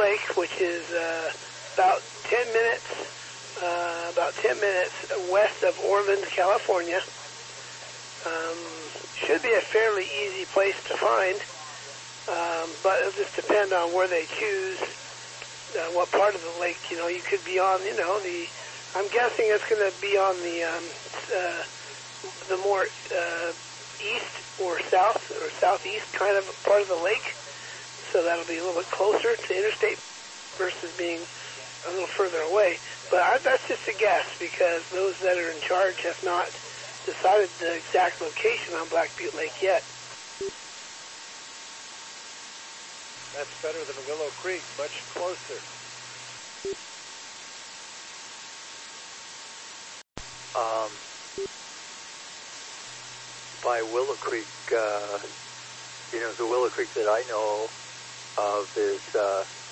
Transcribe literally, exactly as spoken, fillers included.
Lake, which is uh, about ten minutes, uh, about ten minutes west of Orland, California. Um, should be a fairly easy place to find, um, but it'll just depend on where they choose, uh, what part of the lake. You know, you could be on, you know, the. I'm guessing it's going to be on the um, uh, the more uh, east or south or southeast kind of part of the lake. So that'll be a little bit closer to interstate versus being a little further away. But I, that's just a guess because those that are in charge have not decided the exact location on Black Butte Lake yet. That's better than Willow Creek, much closer. Um, by Willow Creek, uh, you know, the Willow Creek that I know of is uh,